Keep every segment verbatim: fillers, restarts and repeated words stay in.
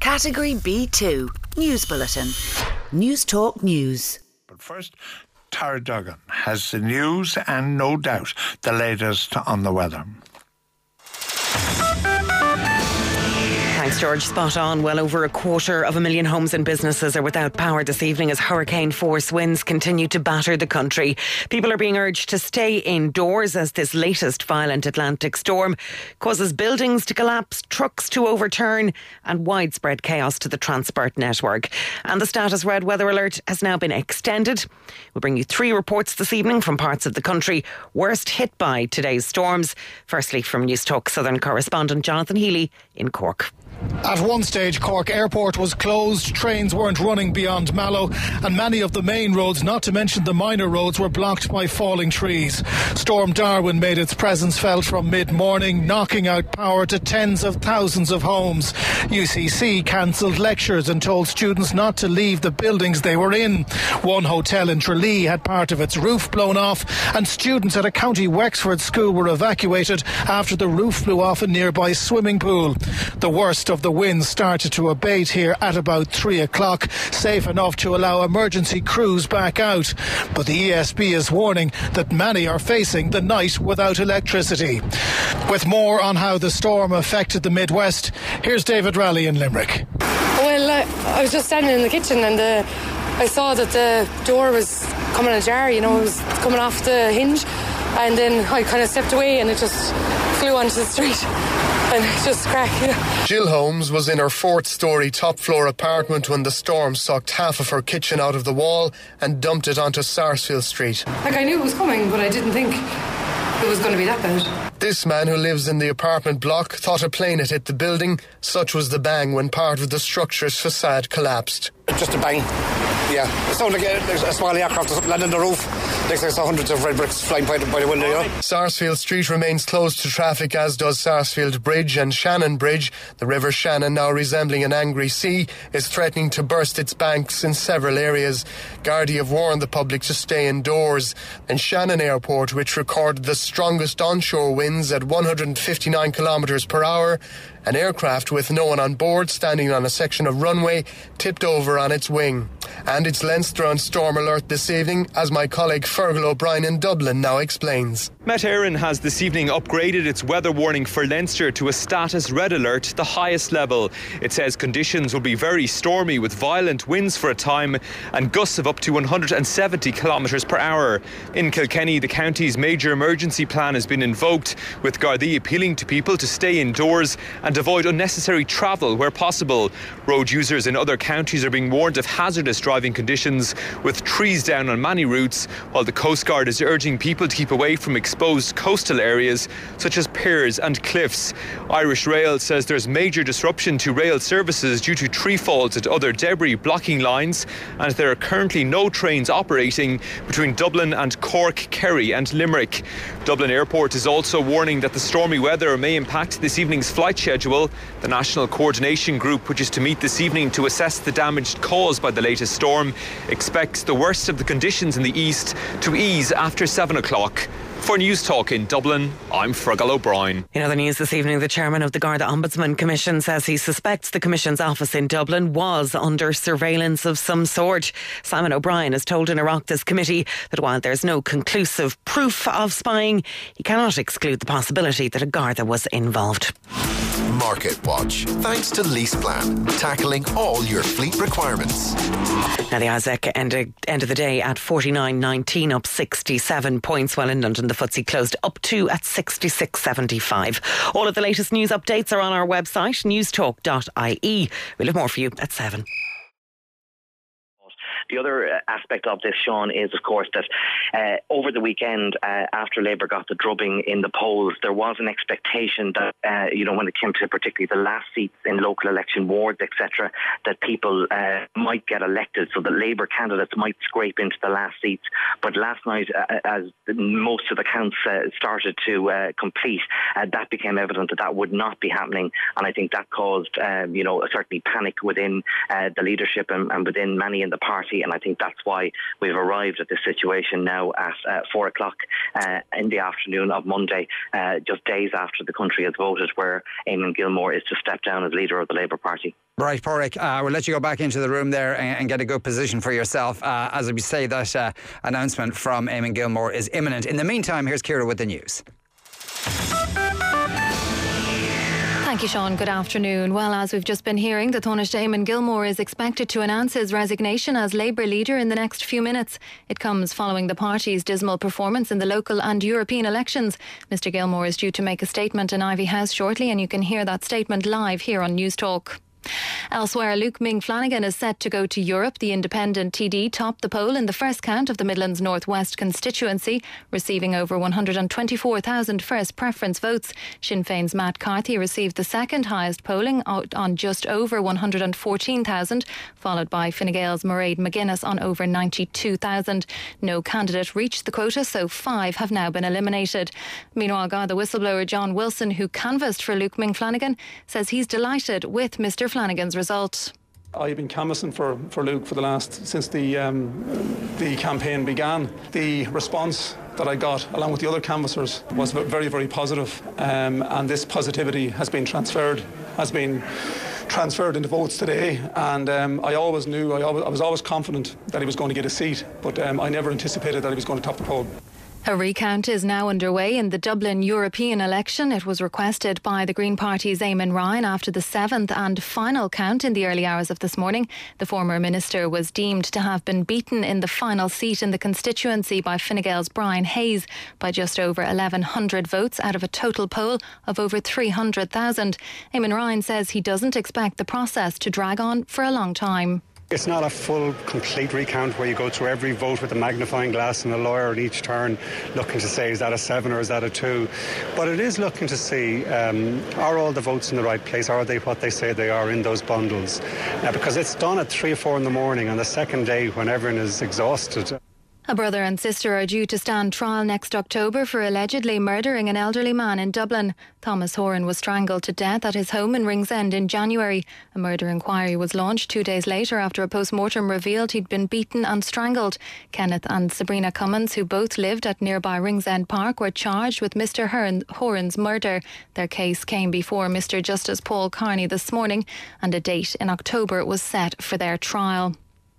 Category B two, News Bulletin. News Talk News. But first, Tara Duggan has the news and no doubt the latest on the weather. Thanks, George. Spot on. Well over a quarter of a million homes and businesses are without power this evening as hurricane force winds continue to batter the country. People are being urged to stay indoors as this latest violent Atlantic storm causes buildings to collapse, trucks to overturn and widespread chaos to the transport network. And the status red weather alert has now been extended. We'll bring you three reports this evening from parts of the country worst hit by today's storms. Firstly, from News Talk Southern correspondent Jonathan Healy in Cork. At one stage, Cork Airport was closed, trains weren't running beyond Mallow, and many of the main roads, not to mention the minor roads, were blocked by falling trees. Storm Darwin made its presence felt from mid-morning, knocking out power to tens of thousands of homes. U C C cancelled lectures and told students not to leave the buildings they were in. One hotel in Tralee had part of its roof blown off, and students at a County Wexford school were evacuated after the roof blew off a nearby swimming pool. The worst of the winds started to abate here at about three o'clock, safe enough to allow emergency crews back out. But the E S B is warning that many are facing the night without electricity. With more on how the storm affected the Midwest, here's David Raleigh in Limerick. Well, uh, I was just standing in the kitchen and uh, I saw that the door was coming ajar, you know, it was coming off the hinge, and then I kind of stepped away and it just flew onto the street. And just crack. Jill Holmes was in her fourth storey top floor apartment when the storm sucked half of her kitchen out of the wall and dumped it onto Sarsfield Street. Like, I knew it was coming, but I didn't think it was going to be that bad. This man who lives in the apartment block thought a plane had hit the building. Such was the bang when part of the structure's facade collapsed. Just a bang. Yeah, it sounded like a, a small aircraft landed on the roof. Next thing I saw hundreds of red bricks flying by the, by the window, you know. Sarsfield Street remains closed to traffic, as does Sarsfield Bridge and Shannon Bridge. The River Shannon, now resembling an angry sea, is threatening to burst its banks in several areas. Gardaí have warned the public to stay indoors. And Shannon Airport, which recorded the strongest onshore winds at one hundred fifty-nine kilometres per hour, an aircraft with no one on board standing on a section of runway tipped over on its wing. And it's Leinster on storm alert this evening, as my colleague Fergal O'Brien in Dublin now explains. Met Éireann has this evening upgraded its weather warning for Leinster to a status red alert, the highest level. It says conditions will be very stormy with violent winds for a time and gusts of up to one hundred seventy kilometres per hour. In Kilkenny, the county's major emergency plan has been invoked, with Gardaí appealing to people to stay indoors and avoid unnecessary travel where possible. Road users in other counties are being warned of hazardous driving conditions, with trees down on many routes, while the Coast Guard is urging people to keep away from exposed coastal areas such as piers and cliffs. Irish Rail says there's major disruption to rail services due to tree falls and other debris blocking lines, and there are currently no trains operating between Dublin and Cork, Kerry and Limerick. Dublin Airport is also warning that the stormy weather may impact this evening's flight schedule. The National Coordination Group, which is to meet this evening to assess the damage caused by the latest storm, expects the worst of the conditions in the east to ease after seven o'clock. For News Talk in Dublin, I'm Fergal O'Brien. In other news this evening, the chairman of the Garda Ombudsman Commission says he suspects the Commission's office in Dublin was under surveillance of some sort. Simon O'Brien has told an Oireachtas committee that while there's no conclusive proof of spying, he cannot exclude the possibility that a Garda was involved. Market Watch, thanks to LeasePlan, tackling all your fleet requirements. Now the A S E C ended end of the day at forty-nine nineteen, up sixty-seven points, while in London the F T S E closed up two at sixty-six seventy-five. All of the latest news updates are on our website, newstalk dot I E. We'll have more for you at seven. The other aspect of this, Sean, is of course that uh, over the weekend, uh, after Labour got the drubbing in the polls, there was an expectation that, uh, you know, when it came to particularly the last seats in local election wards, et cetera, that people uh, might get elected, so that Labour candidates might scrape into the last seats. But last night, uh, as most of the counts uh, started to uh, complete, uh, that became evident that that would not be happening, and I think that caused, um, you know, certainly panic within uh, the leadership and, and within many in the party. party, and I think that's why we've arrived at this situation now at uh, four o'clock uh, in the afternoon of Monday, uh, just days after the country has voted, where Eamon Gilmore is to step down as leader of the Labour Party. Right, Pádraig, uh, we'll let you go back into the room there and, and get a good position for yourself. Uh, as we say, that uh, announcement from Eamon Gilmore is imminent. In the meantime, here's Ciara with the news. Thank you, Sean. Good afternoon. Well, as we've just been hearing, the Taoiseach Eamon Gilmore is expected to announce his resignation as Labour leader in the next few minutes. It comes following the party's dismal performance in the local and European elections. Mister Gilmore is due to make a statement in Ivy House shortly, and you can hear that statement live here on News Talk. Elsewhere, Luke Ming Flanagan is set to go to Europe. The independent T D topped the poll in the first count of the Midlands North West constituency, receiving over one hundred twenty-four thousand first preference votes. Sinn Féin's Matt Carthy received the second highest polling on just over one hundred fourteen thousand, followed by Fine Gael's Mairead McGuinness on over ninety-two thousand. No candidate reached the quota, so five have now been eliminated. Meanwhile, Garda whistleblower John Wilson, who canvassed for Luke Ming Flanagan, says he's delighted with Mister Flanagan's result. I've been canvassing for, for Luke for the last, since the um, the campaign began. The response that I got, along with the other canvassers, was very, very positive. Um, and this positivity has been transferred, has been transferred into votes today. And um, I always knew, I, always, I was always confident that he was going to get a seat, but um, I never anticipated that he was going to top the poll. A recount is now underway in the Dublin European election. It was requested by the Green Party's Eamon Ryan after the seventh and final count in the early hours of this morning. The former minister was deemed to have been beaten in the final seat in the constituency by Fine Gael's Brian Hayes by just over eleven hundred votes out of a total poll of over three hundred thousand. Eamon Ryan says he doesn't expect the process to drag on for a long time. It's not a full, complete recount where you go through every vote with a magnifying glass and a lawyer at each turn looking to say, is that a seven or is that a two? But it is looking to see, um, are all the votes in the right place? Are they what they say they are in those bundles? Uh, because it's done at three or four in the morning on the second day when everyone is exhausted. A brother and sister are due to stand trial next October for allegedly murdering an elderly man in Dublin. Thomas Horan was strangled to death at his home in Ringsend in January. A murder inquiry was launched two days later after a post-mortem revealed he'd been beaten and strangled. Kenneth and Sabrina Cummins, who both lived at nearby Ringsend Park, were charged with Mister Horan's murder. Their case came before Mister Justice Paul Carney this morning, and a date in October was set for their trial.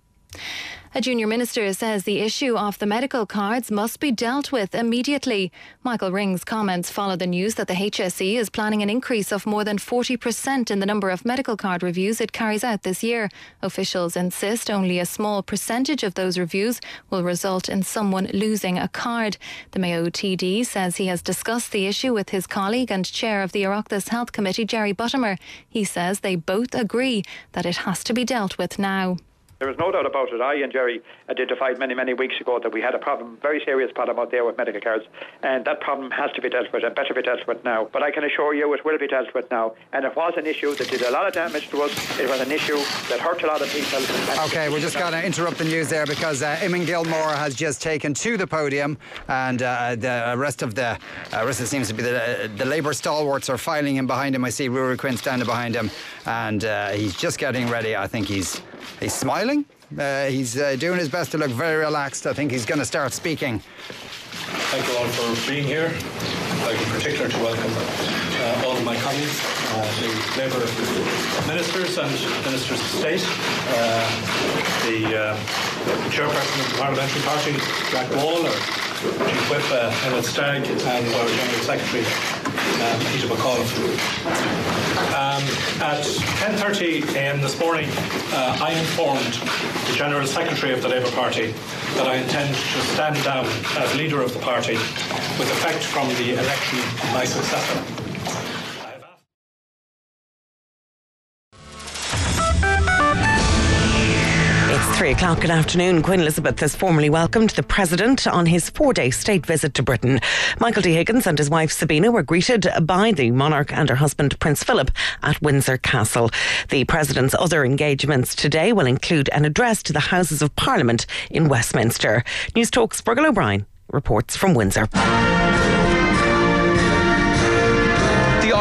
A junior minister says the issue of the medical cards must be dealt with immediately. Michael Ring's comments follow the news that the H S E is planning an increase of more than forty percent in the number of medical card reviews it carries out this year. Officials insist only a small percentage of those reviews will result in someone losing a card. The Mayo T D says he has discussed the issue with his colleague and chair of the Oireachtas Health Committee, Jerry Buttimer. He says they both agree that it has to be dealt with now. There is no doubt about it. I and Jerry identified many, many weeks ago that we had a problem, very serious problem out there with medical cards, and that problem has to be dealt with and better be dealt with now. But I can assure you it will be dealt with now. And it was an issue that did a lot of damage to us. It was an issue that hurt a lot of people. OK, we're just going to interrupt the news there because uh, Eamon Gilmore has just taken to the podium, and uh, the rest of the uh, rest of it seems to be the, the Labour stalwarts are filing in behind him. I see Ruairi Quinn standing behind him, and uh, he's just getting ready. I think he's he's smiling. Uh, he's uh, doing his best to look very relaxed. I think he's going to start speaking. Thank you all for being here. I'd like in particular to welcome uh, all of my colleagues, uh, the Labour ministers and ministers of state, uh, the, uh, the chairperson of the Parliamentary Party, Jack Wall, our Chief Whip, uh, Emmett Stagg, and our General Secretary, uh, Peter McAuliffe. Um, at ten thirty a m this morning, uh, I informed the General Secretary of the Labour Party that I intend to stand down as leader of the party with effect from the election of my successor. It's three o'clock. Good afternoon. Queen Elizabeth has formally welcomed the President on his four-day state visit to Britain. Michael D. Higgins and his wife Sabina were greeted by the monarch and her husband Prince Philip at Windsor Castle. The President's other engagements today will include an address to the Houses of Parliament in Westminster. News Talk's Fergal O'Brien reports from Windsor. The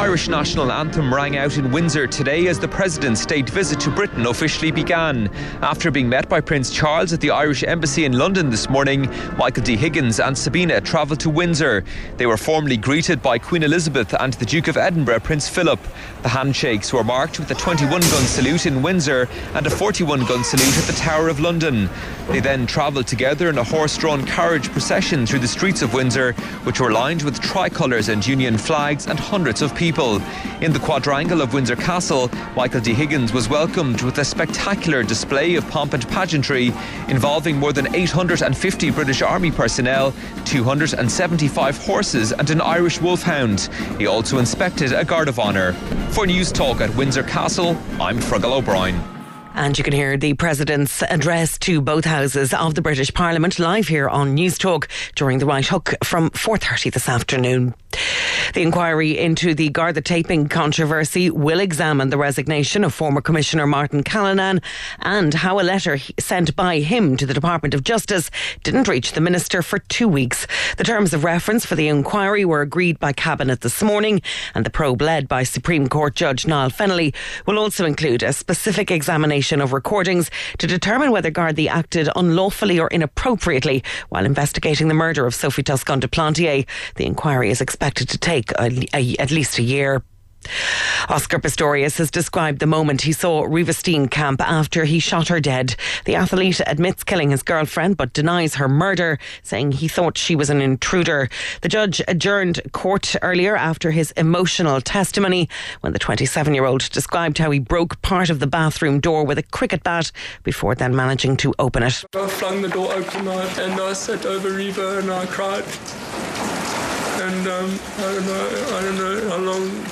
Irish national anthem rang out in Windsor today as the President's state visit to Britain officially began. After being met by Prince Charles at the Irish Embassy in London this morning, Michael D. Higgins and Sabina travelled to Windsor. They were formally greeted by Queen Elizabeth and the Duke of Edinburgh, Prince Philip. The handshakes were marked with a twenty-one gun salute in Windsor and a forty-one gun salute at the Tower of London. They then travelled together in a horse-drawn carriage procession through the streets of Windsor, which were lined with tricolours and Union flags and hundreds of people. In the quadrangle of Windsor Castle, Michael D. Higgins was welcomed with a spectacular display of pomp and pageantry involving more than eight hundred fifty British Army personnel, two hundred seventy-five horses and an Irish wolfhound. He also inspected a Guard of Honour. For News Talk at Windsor Castle, I'm Fergal O'Brien. And you can hear the President's address to both houses of the British Parliament live here on News Talk during the Right Hook from four thirty this afternoon. The inquiry into the Garda taping controversy will examine the resignation of former Commissioner Martin Callanan and how a letter sent by him to the Department of Justice didn't reach the Minister for two weeks. The terms of reference for the inquiry were agreed by Cabinet this morning, and the probe led by Supreme Court Judge Niall Fennelly will also include a specific examination of recordings to determine whether Gardaí acted unlawfully or inappropriately while investigating the murder of Sophie Toscan de Plantier. The inquiry is expected to take a, a, at least a year. Oscar Pistorius has described the moment he saw Riva Steenkamp after he shot her dead. The athlete admits killing his girlfriend but denies her murder, saying he thought she was an intruder. The judge adjourned court earlier after his emotional testimony when the twenty-seven-year-old described how he broke part of the bathroom door with a cricket bat before then managing to open it. I flung the door open and I sat over Riva and I cried. And um, I don't know, I don't know how long...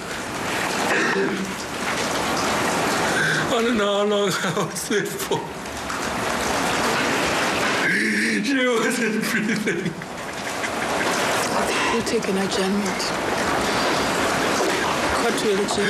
I don't know how long I was there for. She wasn't breathing. You're taking a judgment. Cut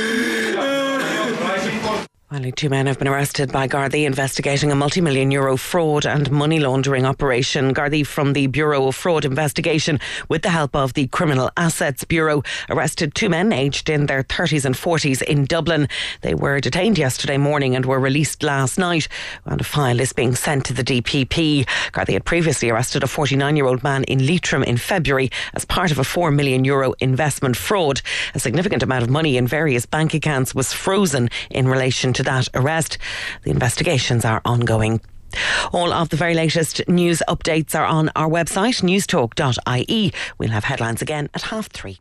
to Finally, two men have been arrested by Gardaí investigating a multi-million euro fraud and money laundering operation. Gardaí from the Bureau of Fraud Investigation, with the help of the Criminal Assets Bureau, arrested two men aged in their thirties and forties in Dublin. They were detained yesterday morning and were released last night, and a file is being sent to the D P P. Gardaí had previously arrested a forty-nine-year-old man in Leitrim in February as part of a four million euro investment fraud. A significant amount of money in various bank accounts was frozen in relation to that arrest. The investigations are ongoing. All of the very latest news updates are on our website, newstalk dot I E. We'll have headlines again at half three.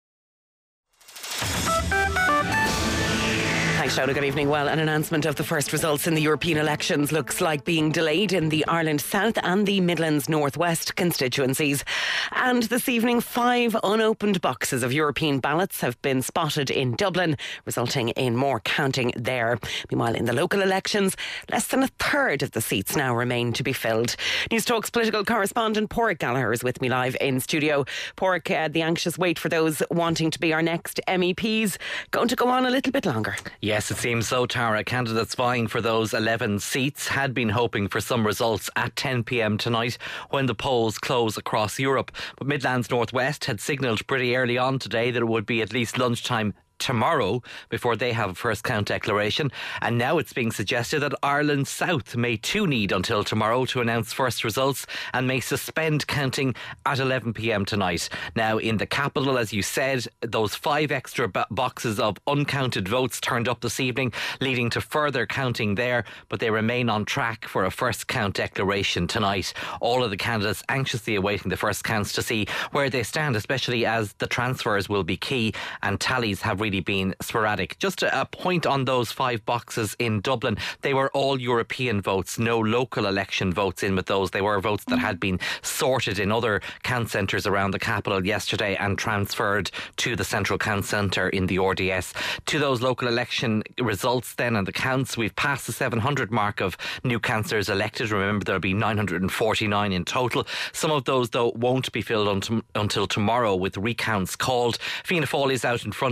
Thanks, Shona. Good evening. Well, an announcement of the first results in the European elections looks like being delayed in the Ireland South and the Midlands North West constituencies. And this evening, five unopened boxes of European ballots have been spotted in Dublin, resulting in more counting there. Meanwhile, in the local elections, less than a third of the seats now remain to be filled. News Talk's political correspondent Pádraig Gallagher is with me live in studio. Pádraig, uh, the anxious wait for those wanting to be our next M E Ps going to go on a little bit longer. Yes, it seems so, Tara. Candidates vying for those eleven seats had been hoping for some results at ten p.m. tonight when the polls close across Europe. But Midlands North West had signalled pretty early on today that it would be at least lunchtime tomorrow before they have a first count declaration, and now it's being suggested that Ireland South may too need until tomorrow to announce first results and may suspend counting at eleven p.m. tonight. Now in the capital, as you said, those five extra b- boxes of uncounted votes turned up this evening, leading to further counting there, but they remain on track for a first count declaration tonight. All of the candidates anxiously awaiting the first counts to see where they stand, especially as the transfers will be key and tallies have really been sporadic. Just a, a point on those five boxes in Dublin. They were all European votes, no local election votes in with those. They were votes that had been sorted in other count centres around the capital yesterday and transferred to the central count centre in the R D S. To those local election results then and the counts, we've passed the seven hundred mark of new councillors elected. Remember, there'll be nine hundred forty-nine in total. Some of those, though, won't be filled unt- until tomorrow with recounts called. Fianna Fáil is out in front to be the largest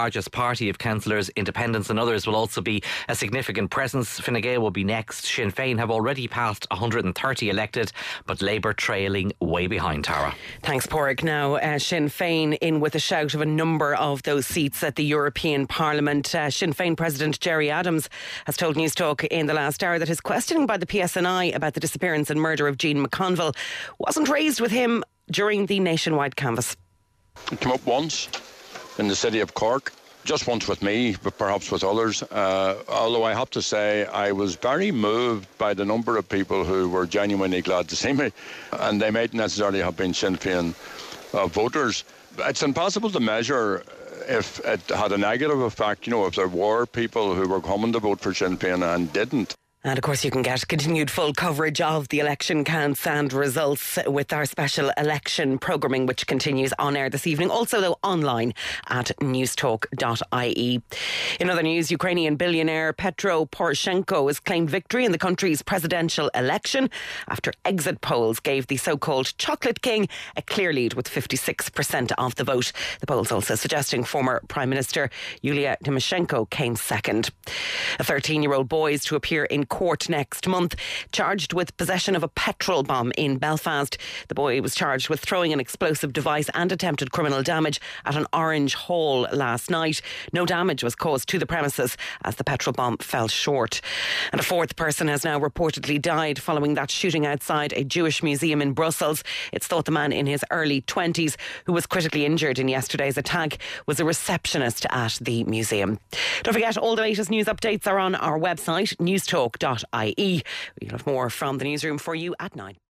largest party of councillors. Independents and others will also be a significant presence. Fine Gael will be next. Sinn Féin have already passed one hundred thirty elected, but Labour trailing way behind, Tara. Thanks, Porrick. Now, uh, Sinn Féin in with a shout of a number of those seats at the European Parliament. Uh, Sinn Féin President Gerry Adams has told News Talk in the last hour that his questioning by the P S N I about the disappearance and murder of Jean McConville wasn't raised with him during the nationwide canvass. It came up once in the city of Cork, just once with me, but perhaps with others. Uh, although I have to say I was very moved by the number of people who were genuinely glad to see me, and they mightn't necessarily have been Sinn Féin uh, voters. It's impossible to measure if it had a negative effect, you know, if there were people who were coming to vote for Sinn Féin and didn't. And of course you can get continued full coverage of the election counts and results with our special election programming, which continues on air this evening. Also, though, online at newstalk dot I E. In other news, Ukrainian billionaire Petro Poroshenko has claimed victory in the country's presidential election after exit polls gave the so-called Chocolate King a clear lead with fifty-six percent of the vote. The polls also suggesting former Prime Minister Yulia Tymoshenko came second. A thirteen-year-old boy is to appear in court next month, charged with possession of a petrol bomb in Belfast. The boy was charged with throwing an explosive device and attempted criminal damage at an Orange Hall last night. No damage was caused to the premises as the petrol bomb fell short. And a fourth person has now reportedly died following that shooting outside a Jewish museum in Brussels. It's thought the man in his early twenties, who was critically injured in yesterday's attack, was a receptionist at the museum. Don't forget, all the latest news updates are on our website, newstalk dot I E. We'll have more from the newsroom for you at nine.